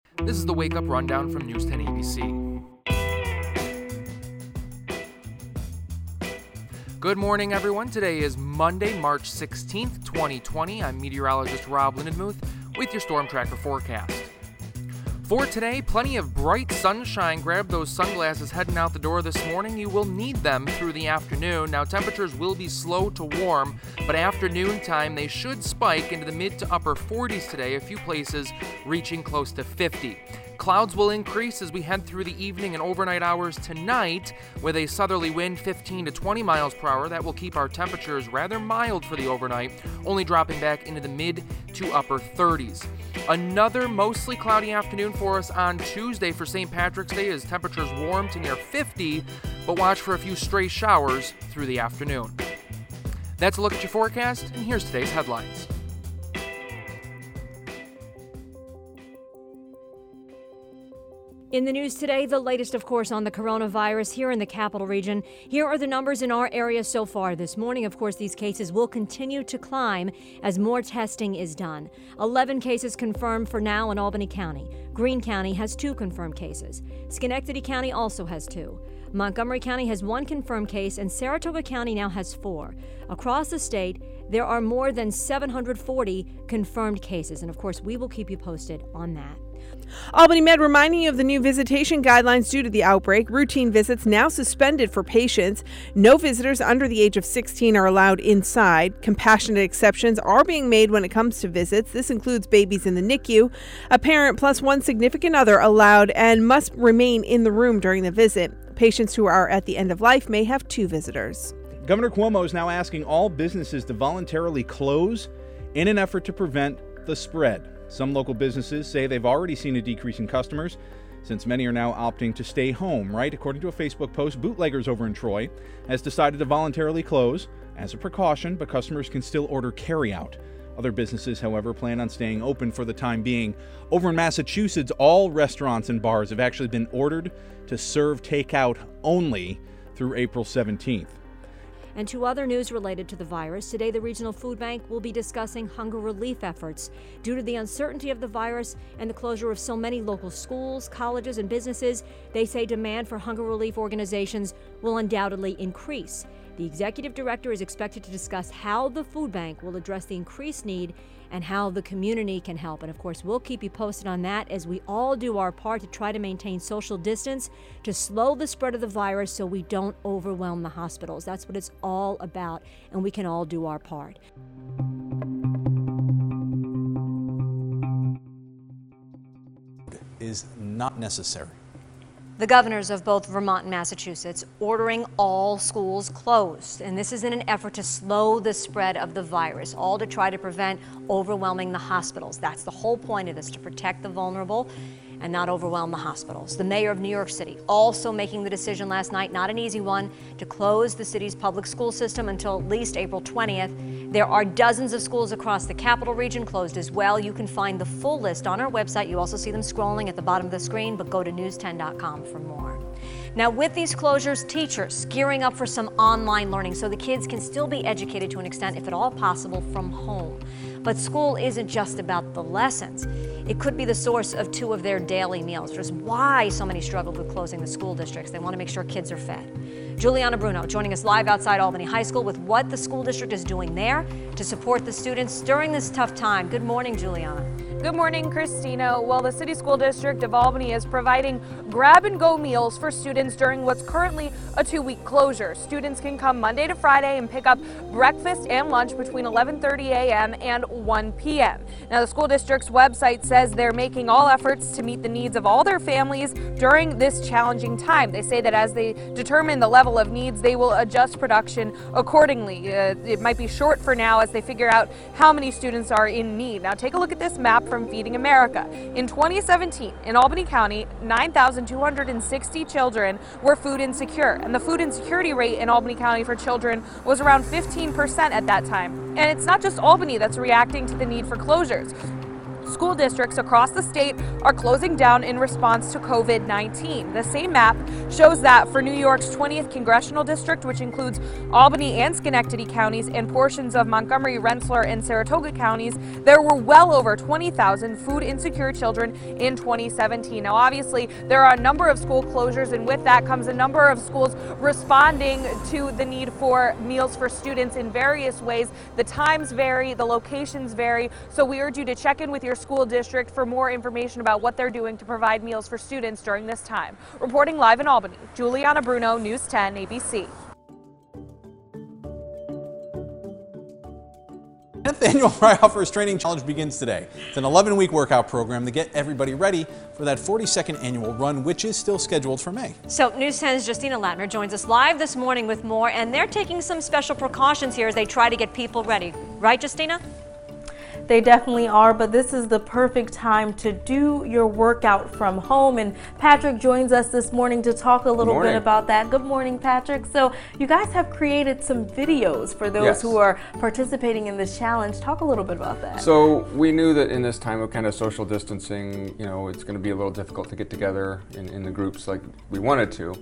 This is the Wake Up Rundown from News 10 ABC. Good morning, everyone. Today is Monday, March 16th, 2020. I'm meteorologist Rob Lindenmuth with your Storm Tracker forecast. For today, plenty of bright sunshine. Grab those sunglasses heading out the door this morning. You will need them through the afternoon. Now, temperatures will be slow to warm, but afternoon time they should spike into the mid to upper 40s today, a few places reaching close to 50. Clouds will increase as we head through the evening and overnight hours tonight with a southerly wind 15 to 20 miles per hour. That will keep our temperatures rather mild for the overnight, only dropping back into the mid to upper 30s. Another mostly cloudy afternoon for us on Tuesday for St. Patrick's Day as temperatures warm to near 50, but watch for a few stray showers through the afternoon. That's a look at your forecast, and here's today's headlines. In the news today, the latest, of course, on the coronavirus here in the capital region. Here are the numbers in our area so far this morning. Of course, these cases will continue to climb as more testing is done. 11 cases confirmed for now in Albany County. Greene County has 2 confirmed cases. Schenectady County also has 2. Montgomery County has 1 confirmed case, and Saratoga County now has 4. Across the state, there are more than 740 confirmed cases, and of course, we will keep you posted on that. Albany Med reminding you of the new visitation guidelines due to the outbreak. Routine visits now suspended for patients. No visitors under the age of 16 are allowed inside. Compassionate exceptions are being made when it comes to visits. This includes babies in the NICU. A parent plus 1 significant other allowed and must remain in the room during the visit. Patients who are at the end of life may have 2 visitors. Governor Cuomo is now asking all businesses to voluntarily close in an effort to prevent the spread. Some local businesses say they've already seen a decrease in customers since many are now opting to stay home, right? According to a Facebook post, Bootleggers over in Troy has decided to voluntarily close as a precaution, but customers can still order carryout. Other businesses, however, plan on staying open for the time being. Over in Massachusetts, all restaurants and bars have actually been ordered to serve takeout only through April 17th. And 2 other news related to the virus. Today, the Regional Food Bank will be discussing hunger relief efforts. Due to the uncertainty of the virus and the closure of so many local schools, colleges, and businesses, they say demand for hunger relief organizations will undoubtedly increase. The executive director is expected to discuss how the food bank will address the increased need and how the community can help. And of course, we'll keep you posted on that as we all do our part to try to maintain social distance, to slow the spread of the virus so we don't overwhelm the hospitals. That's what it's all about, and we can all do our part. Is not necessary. The governors of both Vermont and Massachusetts ordering all schools closed. And this is in an effort to slow the spread of the virus, all to try to prevent overwhelming the hospitals. That's the whole point of this, to protect the vulnerable and not overwhelm the hospitals. The mayor of New York City also making the decision last night, not an easy one, to close the city's public school system until at least April 20th. There are dozens of schools across the capital region closed as well. You can find the full list on our website. You also see them scrolling at the bottom of the screen, but go to news10.com for more. Now, with these closures, teachers gearing up for some online learning so the kids can still be educated to an extent, if at all possible, from home. But school isn't just about the lessons. It could be the source of 2 of their daily meals, which is why so many struggled with closing the school districts. They want to make sure kids are fed. Juliana Bruno joining us live outside Albany High School with what the school district is doing there to support the students during this tough time. Good morning, Juliana. Good morning, Christina. Well, the City School District of Albany is providing grab-and-go meals for students during what's currently a 2-week closure. Students can come Monday to Friday and pick up breakfast and lunch between 11:30 a.m. and 1 p.m. Now, the school district's website says they're making all efforts to meet the needs of all their families during this challenging time. They say that as they determine the level of needs, they will adjust production accordingly. It might be short for now as they figure out how many students are in need. Now, take a look at this map from Feeding America. In 2017, in Albany County, 9,260 children were food insecure, and the food insecurity rate in Albany County for children was around 15% at that time. And it's not just Albany that's reacting to the need for closures. school districts across the state are closing down in response to COVID-19. The same map shows that for New York's 20th congressional district, which includes Albany and Schenectady counties and portions of Montgomery, Rensselaer, and Saratoga counties, there were well over 20,000 food insecure children in 2017. Now, obviously, there are a number of school closures, and with that comes a number of schools responding to the need for meals for students in various ways. The times vary, the locations vary, so we urge you to check in with your school district for more information about what they're doing to provide meals for students during this time. Reporting live in Albany, Juliana Bruno, News 10 ABC. The 10th annual Freihofer's Training Challenge begins today. It's an 11-week workout program to get everybody ready for that 42nd annual run, which is still scheduled for May. So News 10's Justina Latner joins us live this morning with more, and they're taking some special precautions here as they try to get people ready. Right, Justina? They definitely are, but this is the perfect time to do your workout from home. And Patrick joins us this morning to talk a little bit about that. Good morning, Patrick. So you guys have created some videos for those who are participating in this challenge. Talk a little bit about that. So we knew that in this time of kind of social distancing, you know, it's going to be a little difficult to get together in the groups like we wanted to.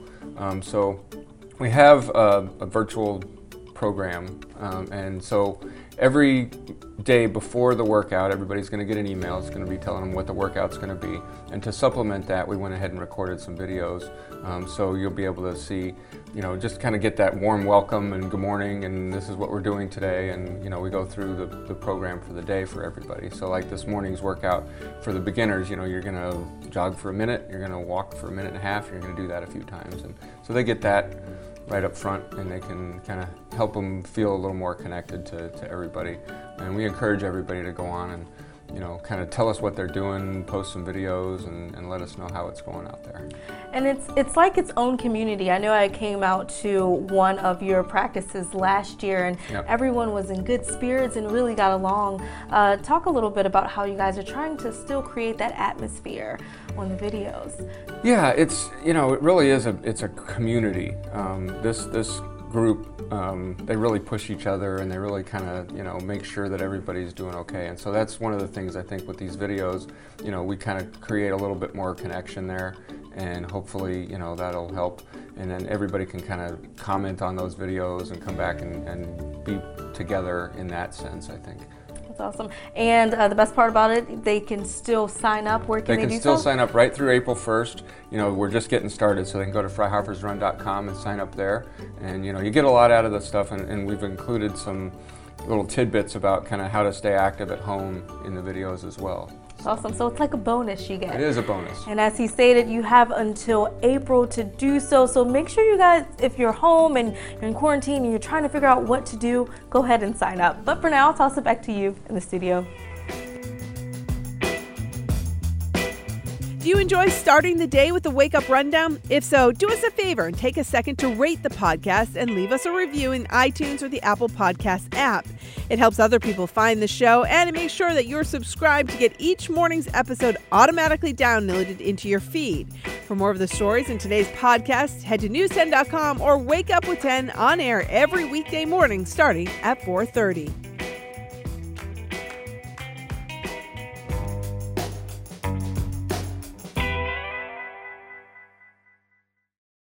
So we have a virtual program, and so every day before the workout, everybody's going to get an email. It's going to be telling them what the workout's going to be. And to supplement that, we went ahead and recorded some videos. So you'll be able to see, you know, just kind of get that warm welcome and good morning and this is what we're doing today. And, you know, we go through the program for the day for everybody. So like this morning's workout for the beginners, you know, you're going to jog for a minute, you're going to walk for a minute and a half, you're going to do that a few times. And so they get that right up front, and they can kind of help them feel a little more connected to everybody. And we encourage everybody to go on and, you know, kind of tell us what they're doing, post some videos, and let us know how it's going out there. And it's like its own community. I know I came out to one of your practices last year, and everyone was in good spirits and really got along. Talk a little bit about how you guys are trying to still create that atmosphere on the videos. Yeah, it's, you know, it really is it's a community. This group, they really push each other, and they really kind of, you know, make sure that everybody's doing okay. And so that's one of the things I think with these videos, you know, we kind of create a little bit more connection there, and hopefully, you know, that'll help. And then everybody can kind of comment on those videos and come back and be together in that sense, I think. That's awesome. And the best part about it, they can still sign up. Where can they do so? They can still sign up right through April 1st. You know, we're just getting started, so they can go to freihofersrun.com and sign up there. And, you know, you get a lot out of this stuff, and we've included some little tidbits about kind of how to stay active at home in the videos as well. Awesome. So it's like a bonus you get. It is a bonus. And as he stated, you have until April to do so. So make sure you guys, if you're home and you're in quarantine and you're trying to figure out what to do, go ahead and sign up. But for now, I'll toss it back to you in the studio. Do you enjoy starting the day with a wake-up rundown? If so, do us a favor and take a second to rate the podcast and leave us a review in iTunes or the Apple Podcast app. It helps other people find the show, and it makes sure that you're subscribed to get each morning's episode automatically downloaded into your feed. For more of the stories in today's podcast, head to news10.com or Wake Up with 10 on air every weekday morning starting at 4:30.